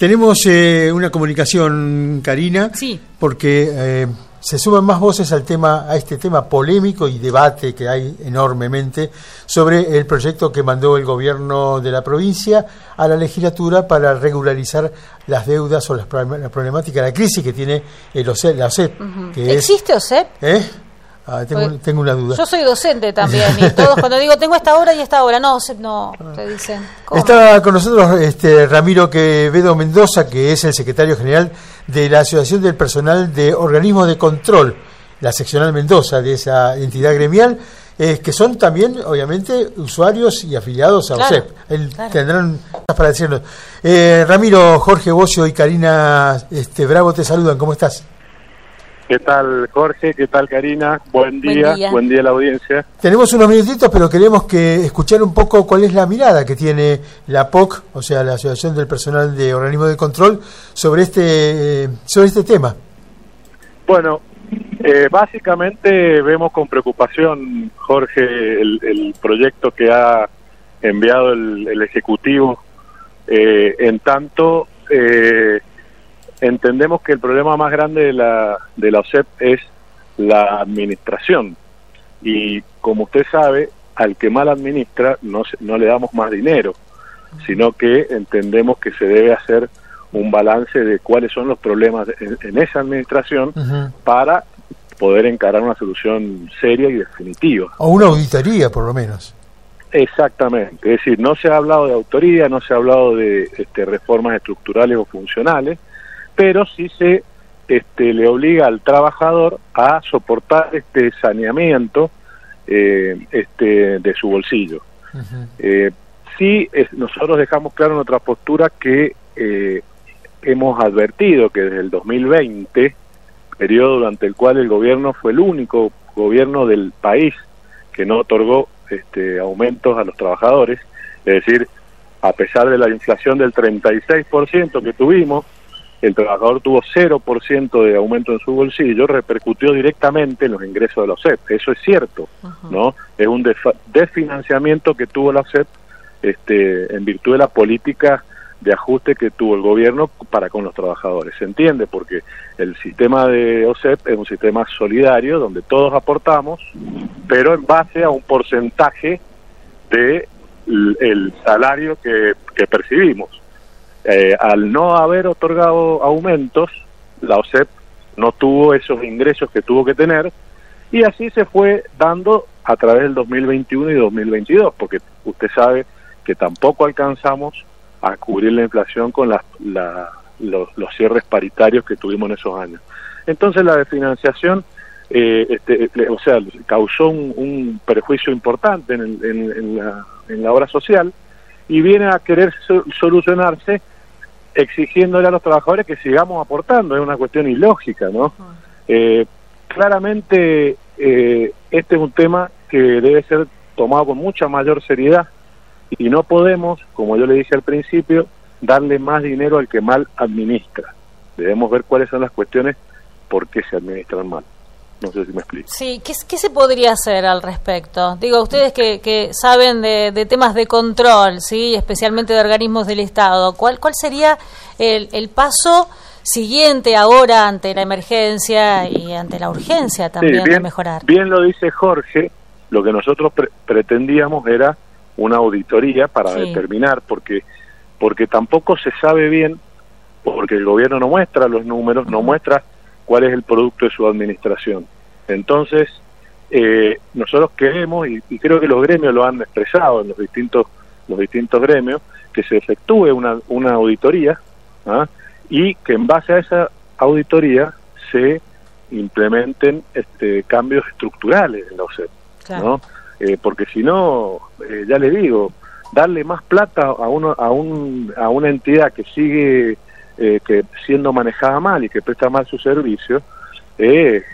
Tenemos una comunicación, Karina, sí, porque se suman más voces a este tema polémico y debate que hay enormemente sobre el proyecto que mandó el gobierno de la provincia a la legislatura para regularizar las deudas o la problemática, la crisis que tiene la OSEP. ¿Existe OSEP? Tengo una duda. Yo soy docente también y todos cuando digo tengo esta hora y esta hora, no, OSEP no, te dicen. ¿Cómo? Está con nosotros Ramiro Quevedo Mendoza, que es el secretario general de la Asociación del Personal de Organismos de Control, la seccional Mendoza de esa entidad gremial, que son también, obviamente, usuarios y afiliados a OSEP. Tendrán cosas para decirnos. Ramiro, Jorge Bocio y Karina Bravo te saludan. ¿Cómo estás? ¿Qué tal, Jorge? ¿Qué tal, Karina? Buen día a la audiencia. Tenemos unos minutitos, pero queremos escuchar un poco cuál es la mirada que tiene la APOC, o sea, la Asociación del Personal de Organismos de Control, sobre este tema. Bueno, básicamente vemos con preocupación, Jorge, el proyecto que ha enviado el Ejecutivo, en tanto... entendemos que el problema más grande de la OSEP es la administración, y como usted sabe, al que mal administra no le damos más dinero, sino que entendemos que se debe hacer un balance de cuáles son los problemas en esa administración para poder encarar una solución seria y definitiva. O una auditoría, por lo menos. Exactamente, es decir, no se ha hablado de auditoría, no se ha hablado de reformas estructurales o funcionales, pero sí se le obliga al trabajador a soportar este saneamiento de su bolsillo. Nosotros dejamos claro en nuestra postura que hemos advertido que desde el 2020, periodo durante el cual el gobierno fue el único gobierno del país que no otorgó aumentos a los trabajadores, es decir, a pesar de la inflación del 36% que tuvimos, el trabajador tuvo 0% de aumento en su bolsillo, repercutió directamente en los ingresos de la OSEP. Eso es cierto, ¿no? Es un desfinanciamiento que tuvo la OSEP en virtud de la política de ajuste que tuvo el gobierno para con los trabajadores. ¿Se entiende? Porque el sistema de OSEP es un sistema solidario donde todos aportamos, pero en base a un porcentaje de el salario que percibimos. Al no haber otorgado aumentos, la OSEP no tuvo esos ingresos que tuvo que tener, y así se fue dando a través del 2021 y 2022, porque usted sabe que tampoco alcanzamos a cubrir la inflación con los cierres paritarios que tuvimos en esos años. Entonces la desfinanciación causó un perjuicio importante en la obra social, y viene a querer solucionarse exigiéndole a los trabajadores que sigamos aportando. Es una cuestión ilógica, ¿no? Claramente este es un tema que debe ser tomado con mucha mayor seriedad, y no podemos, como yo le dije al principio, darle más dinero al que mal administra. Debemos ver cuáles son las cuestiones por qué se administran mal. No sé si me explico. Sí, ¿qué se podría hacer al respecto? Digo, ustedes que saben de temas de control, sí, especialmente de organismos del Estado, ¿cuál sería el paso siguiente ahora ante la emergencia y ante la urgencia también de mejorar? Bien lo dice Jorge, lo que nosotros pretendíamos era una auditoría para determinar, porque tampoco se sabe bien, porque el gobierno no muestra los números, no muestra cuál es el producto de su administración. Entonces, nosotros queremos, y creo que los gremios lo han expresado en los distintos gremios, que se efectúe una auditoría, y que en base a esa auditoría se implementen cambios estructurales en la OSEP, ¿no? Porque si no, ya le digo, darle más plata a una entidad que sigue que siendo manejada mal y que presta mal su servicio, es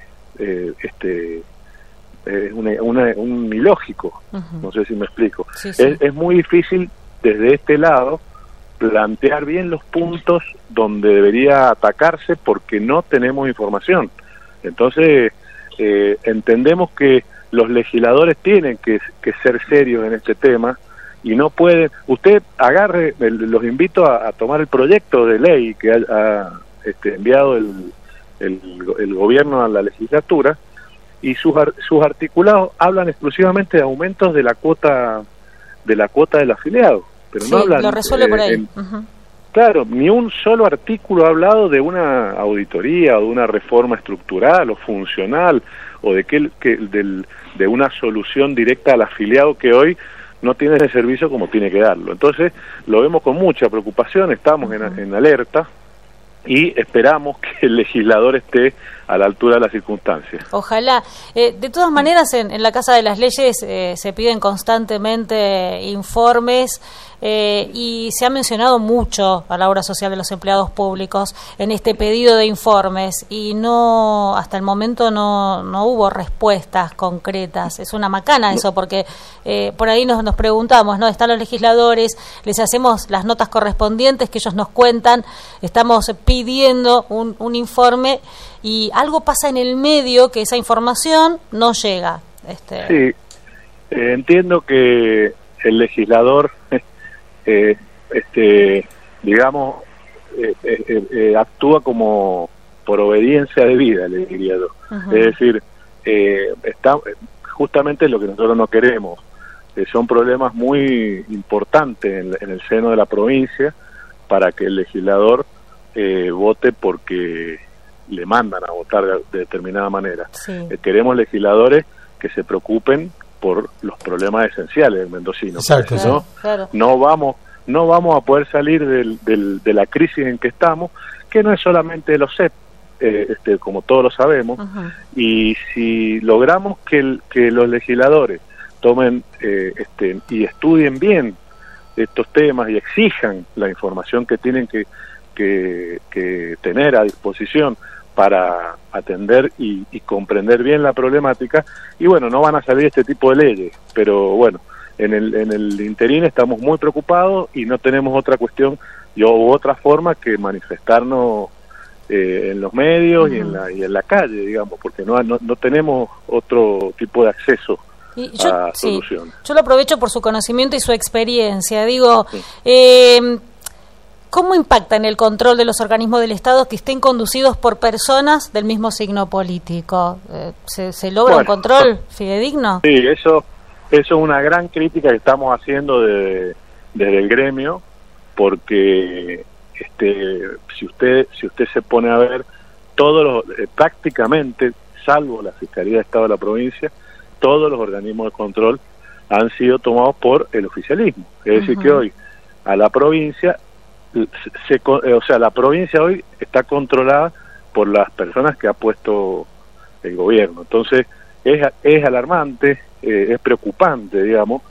un ilógico. No sé si me explico. Es muy difícil desde este lado plantear bien los puntos donde debería atacarse, porque no tenemos información. Entonces entendemos que los legisladores tienen que ser serios en este tema, y no pueden. Usted agarre, los invito a tomar el proyecto de ley que ha enviado el gobierno a la legislatura, y sus articulados hablan exclusivamente de aumentos de la cuota del afiliado, pero sí, no hablan, lo resuelve por ahí. Claro, ni un solo artículo ha hablado de una auditoría o de una reforma estructural o funcional o de una solución directa al afiliado que hoy no tiene ese servicio como tiene que darlo. Entonces lo vemos con mucha preocupación, estamos en alerta y esperamos que el legislador esté a la altura de las circunstancias. Ojalá. De todas maneras, en la Casa de las Leyes se piden constantemente informes y se ha mencionado mucho a la obra social de los empleados públicos en este pedido de informes y no, hasta el momento no hubo respuestas concretas. Es una macana eso, porque por ahí nos preguntamos, ¿no? Están los legisladores, les hacemos las notas correspondientes que ellos nos cuentan, estamos pidiendo un informe y algo pasa en el medio que esa información no llega. Sí, entiendo que el legislador digamos actúa como por obediencia debida, le diría yo. Es decir, está justamente lo que nosotros no queremos. Son problemas muy importantes en el seno de la provincia para que el legislador vote porque le mandan a votar de determinada manera. Sí. Queremos legisladores que se preocupen por los problemas esenciales del mendocino. Exacto, ¿no? Claro. No vamos a poder salir de la crisis en que estamos, que no es solamente de los CEP, como todos lo sabemos, y si logramos que los legisladores tomen y estudien bien estos temas y exijan la información que tienen que tener a disposición para atender y comprender bien la problemática, y bueno, no van a salir este tipo de leyes, pero bueno, en el interín estamos muy preocupados y no tenemos otra cuestión u otra forma que manifestarnos en los medios y en la calle, digamos, porque no tenemos otro tipo de acceso a solución. Yo lo aprovecho por su conocimiento y su experiencia, digo, sí. ¿Cómo impacta en el control de los organismos del Estado que estén conducidos por personas del mismo signo político? ¿Se logra un control fidedigno? Sí, eso es una gran crítica que estamos haciendo desde el gremio, porque si usted se pone a ver, prácticamente, salvo la Fiscalía de Estado de la provincia, todos los organismos de control han sido tomados por el oficialismo. Es decir, que hoy a la provincia la provincia hoy está controlada por las personas que ha puesto el gobierno. Entonces es alarmante, es preocupante, digamos,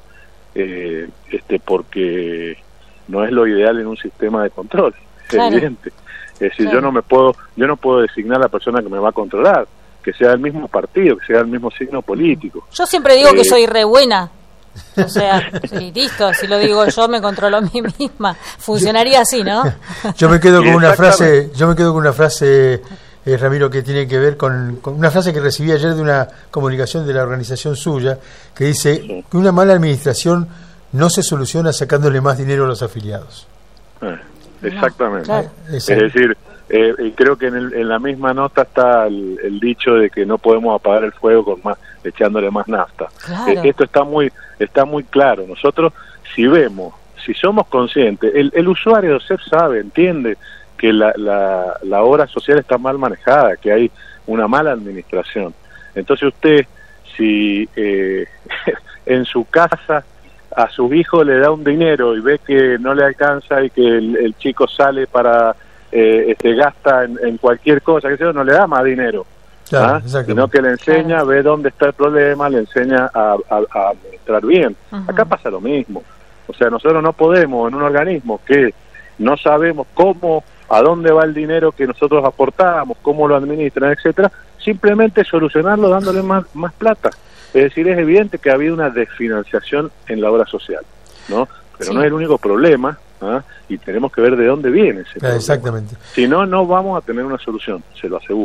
porque no es lo ideal en un sistema de control, es evidente. Es decir, yo no puedo designar a la persona que me va a controlar, que sea del mismo partido, que sea del mismo signo político. Yo siempre digo que soy re buena. O sea, sí, listo, si lo digo yo me controlo a mí misma. Funcionaría así, ¿no? Yo me quedo con una frase, Ramiro, que tiene que ver con una frase que recibí ayer de una comunicación de la organización suya, que dice que una mala administración no se soluciona sacándole más dinero a los afiliados. Exactamente. Claro. Es decir, y creo que en la misma nota está el dicho de que no podemos apagar el fuego echándole más nafta. Claro. Esto está muy claro. Nosotros, si somos conscientes, el usuario de CEP entiende que la obra social está mal manejada, que hay una mala administración. Entonces usted, si en su casa a sus hijos le da un dinero y ve que no le alcanza y que el chico sale para gasta en cualquier cosa, no le da más dinero, claro, sino que le enseña, ve dónde está el problema, le enseña a administrar bien. Acá pasa lo mismo. O sea, nosotros no podemos, en un organismo que no sabemos a dónde va el dinero que nosotros aportamos, cómo lo administran, etcétera, simplemente solucionarlo dándole más plata. Es decir, es evidente que ha habido una desfinanciación en la obra social, ¿no? Pero no es el único problema, y tenemos que ver de dónde viene ese problema. Exactamente. Si no, no vamos a tener una solución, se lo aseguro.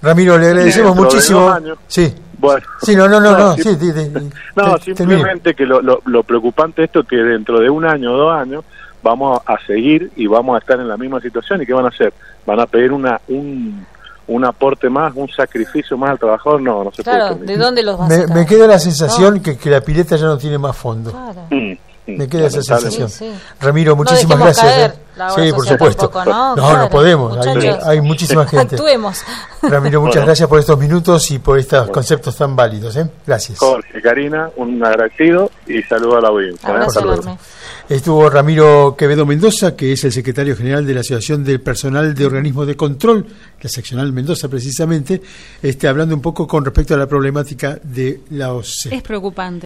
Ramiro, le agradecemos dentro de muchísimo. 2 años. Sí. Bueno, Sí, no. Sí, no, simplemente que lo preocupante esto es que dentro de 1 año o 2 años vamos a seguir y vamos a estar en la misma situación. ¿Y qué van a hacer? ¿Van a pedir un aporte más, un sacrificio más al trabajador? No se Claro, puede. ¿de dónde los vas a sacar? Me queda la sensación que la pileta ya no tiene más fondo. Claro. Me queda esa sensación. Sí. Ramiro, muchísimas No dejemos gracias. caer la obra Sí, por social supuesto. tampoco, ¿no? No Claro, podemos. muchachos. Hay muchísima gente. Actuemos. Ramiro, muchas Bueno. gracias por estos minutos y por estos conceptos tan válidos. Gracias. Jorge, Karina, un agradecido y saludo a la audiencia. Abrazo Saludos. enorme. Estuvo Ramiro Quevedo Mendoza, que es el secretario general de la Asociación del Personal de Organismos de Control, la seccional Mendoza precisamente, hablando un poco con respecto a la problemática de la OCE. Es preocupante.